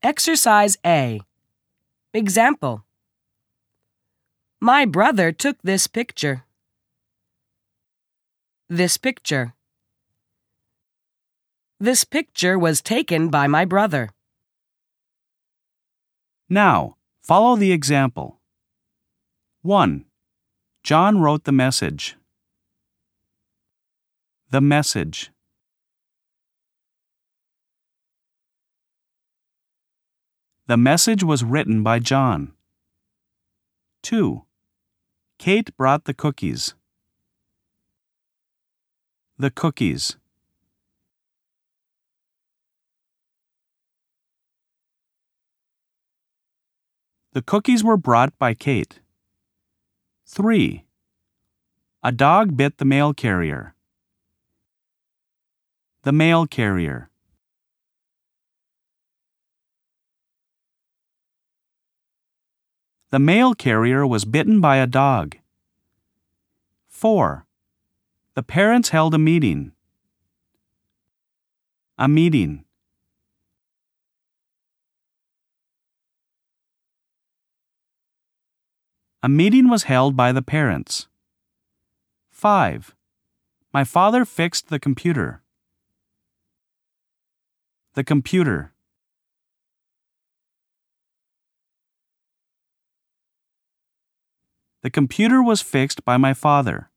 Exercise A. Example. My brother took this picture. This picture. This picture was taken by my brother. Now, follow the example. 1. John wrote the message. The message. The message was written by John. 2. Kate brought the cookies. The cookies. The cookies were brought by Kate. 3. A dog bit the mail carrier. The mail carrier. The mail carrier was bitten by a dog. 4. The parents held a meeting. A meeting. A meeting was held by the parents. 5. My father fixed the computer. The computer. The computer was fixed by my father.